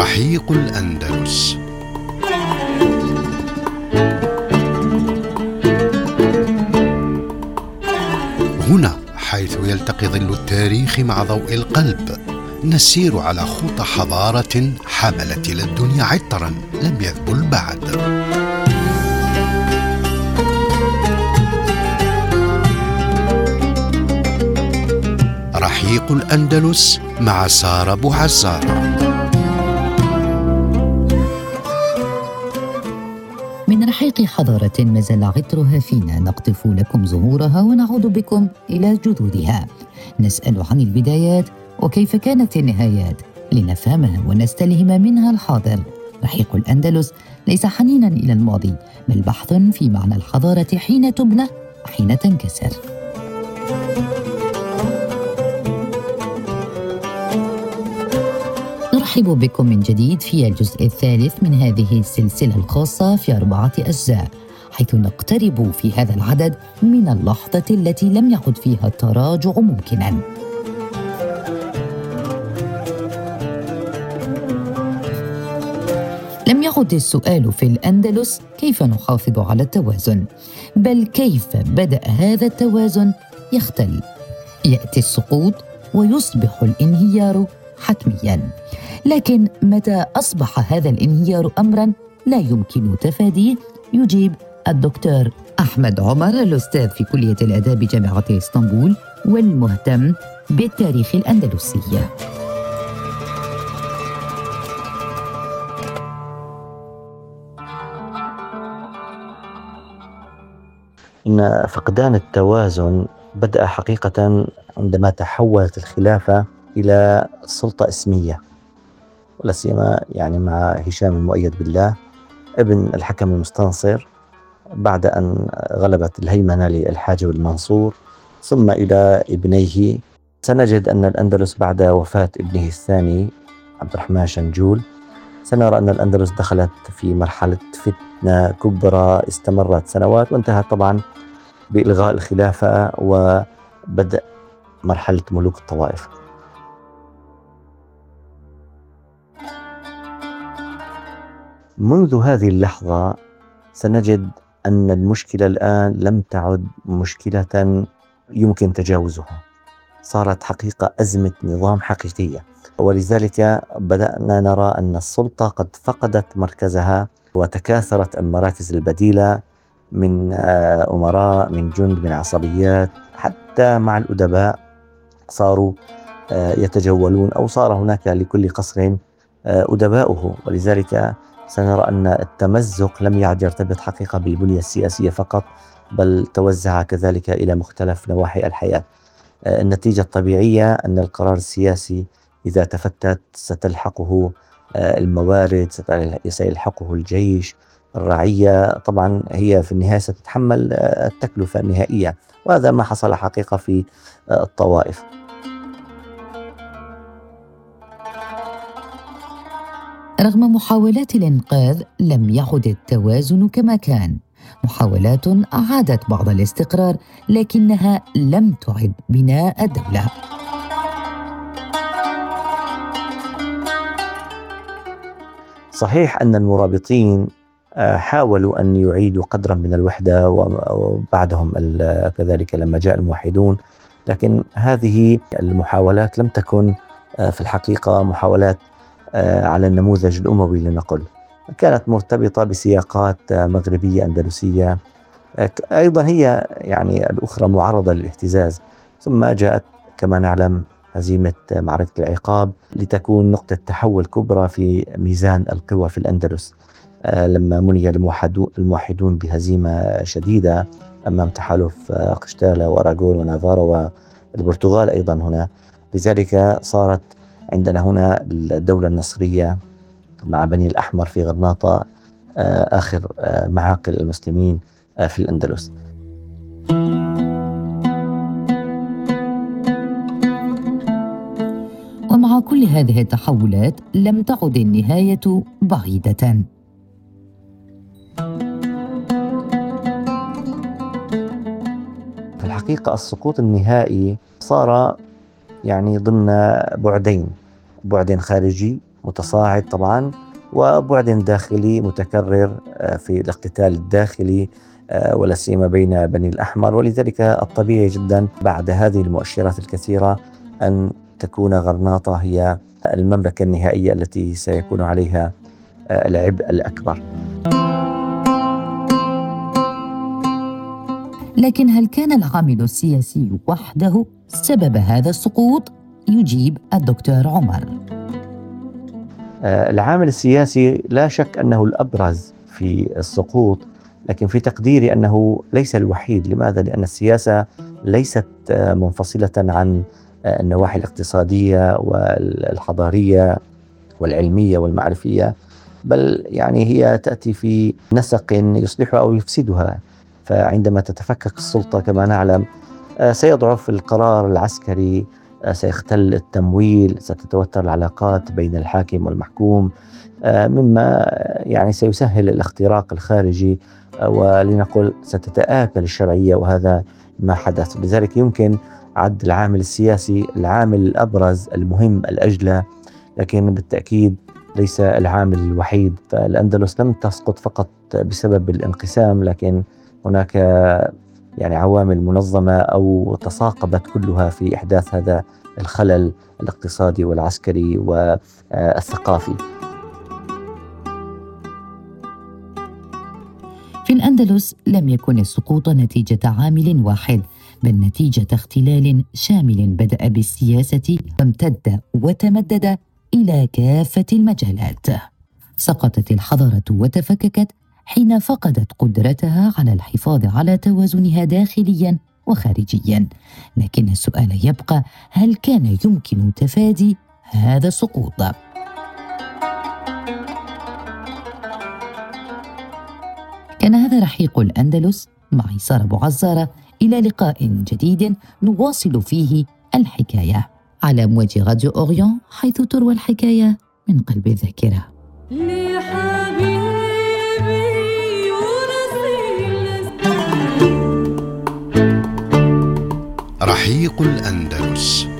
رحيق الأندلس. هنا حيث يلتقي ظل التاريخ مع ضوء القلب، نسير على خطى حضارة حملت إلى الدنيا عطرا لم يذبل بعد. رحيق الأندلس مع سارة بوعزارة. من رحيق حضارة ما زال عطرها فينا، نقطف لكم زهورها ونعود بكم إلى جذورها. نسأل عن البدايات وكيف كانت النهايات لنفهمها ونستلهم منها الحاضر. رحيق الأندلس ليس حنينا إلى الماضي، بل بحث في معنى الحضارة حين تبنى وحين تنكسر. نرحب بكم من جديد في الجزء الثالث من هذه السلسلة الخاصة في 4 أجزاء، حيث نقترب في هذا العدد من اللحظة التي لم يعد فيها التراجع ممكنا. لم يعد السؤال في الأندلس كيف نحافظ على التوازن، بل كيف بدأ هذا التوازن يختل. يأتي السقوط ويصبح الانهيار حتمياً، لكن متى أصبح هذا الانهيار أمراً لا يمكن تفاديه؟ يجيب الدكتور أحمد عمر، الأستاذ في كلية الآداب جامعة اسطنبول والمهتم بالتاريخ الأندلسي. إن فقدان التوازن بدأ حقيقة عندما تحولت الخلافة إلى سلطة اسمية، ولا سيما يعني مع هشام المؤيد بالله ابن الحكم المستنصر، بعد أن غلبت الهيمنة للحاجب المنصور ثم إلى ابنيه. سنجد أن الأندلس بعد وفاة ابنه الثاني عبد الرحمن شنجول، سنرى أن الأندلس دخلت في مرحلة فتنة كبرى استمرت سنوات، وانتهت طبعا بإلغاء الخلافة وبدأ مرحلة ملوك الطوائف. منذ هذه اللحظة سنجد أن المشكلة الآن لم تعد مشكلة يمكن تجاوزها، صارت حقيقة أزمة نظام حقيقية، ولذلك بدأنا نرى أن السلطة قد فقدت مركزها وتكاثرت المراكز البديلة من أمراء، من جند، من عصبيات، حتى مع الأدباء صاروا يتجولون، أو صار هناك لكل قصر أدباؤه. ولذلك سنرى أن التمزق لم يعد يرتبط حقيقة بالبنية السياسية فقط، بل توزع كذلك إلى مختلف نواحي الحياة. النتيجة الطبيعية أن القرار السياسي إذا تفتت ستلحقه الموارد، سيلحقه الجيش، الرعية، طبعا هي في النهاية ستتحمل التكلفة النهائية، وهذا ما حصل حقيقة في الطوائف. رغم محاولات الإنقاذ لم يعد التوازن كما كان. محاولات أعادت بعض الاستقرار، لكنها لم تعد بناء الدولة. صحيح أن المرابطين حاولوا أن يعيدوا قدرا من الوحدة، وبعدهم كذلك لما جاء الموحدون، لكن هذه المحاولات لم تكن في الحقيقة محاولات على النموذج الأموي لنقل، كانت مرتبطة بسياقات مغربية أندلسية، أيضا هي يعني الأخرى معرضة للاهتزاز. ثم جاءت كما نعلم هزيمة معركة العقاب لتكون نقطة تحول كبرى في ميزان القوى في الأندلس، لما مني الموحدون بهزيمة شديدة أمام تحالف قشتالة وأراغون ونافارا والبرتغال أيضا هنا. لذلك صارت عندنا هنا الدولة النصرية مع بني الأحمر في غرناطة، آخر معاقل المسلمين في الأندلس. ومع كل هذه التحولات لم تعد النهاية بعيدة. في الحقيقة السقوط النهائي صار يعني ضمن بعدين خارجي متصاعد طبعا، وبعد داخلي متكرر في الاقتتال الداخلي ولا سيما بين بني الأحمر. ولذلك الطبيعي جدا بعد هذه المؤشرات الكثيرة أن تكون غرناطة هي المملكة النهائية التي سيكون عليها العبء الأكبر. لكن هل كان العامل السياسي وحده سبب هذا السقوط؟ يجيب الدكتور عمر. العامل السياسي لا شك أنه الأبرز في السقوط، لكن في تقديري أنه ليس الوحيد. لماذا؟ لأن السياسة ليست منفصلة عن النواحي الاقتصادية والحضارية والعلمية والمعرفية، بل يعني هي تأتي في نسق يصلحها أو يفسدها. فعندما تتفكك السلطة كما نعلم سيضعف القرار العسكري، سيختل التمويل، ستتوتر العلاقات بين الحاكم والمحكوم، مما يعني سيسهل الاختراق الخارجي، ولنقل ستتآكل الشرعية، وهذا ما حدث. لذلك يمكن عد العامل السياسي العامل الأبرز المهم الأجلى، لكن بالتأكيد ليس العامل الوحيد. فالأندلس لم تسقط فقط بسبب الانقسام، لكن هناك يعني عوامل منظمة أو تساقبت كلها في إحداث هذا الخلل الاقتصادي والعسكري والثقافي. في الأندلس لم يكن السقوط نتيجة عامل واحد، بل نتيجة اختلال شامل بدأ بالسياسة وامتد وتمدد إلى كافة المجالات. سقطت الحضارة وتفككت حين فقدت قدرتها على الحفاظ على توازنها داخلياً وخارجياً. لكن السؤال يبقى: هل كان يمكن تفادي هذا السقوط؟ كان هذا رحيق الأندلس معي سارة أبو عزارة. إلى لقاء جديد نواصل فيه الحكاية على أمواج راديو أوريون، حيث تروى الحكاية من قلب الذاكرة. رحيق الأندلس.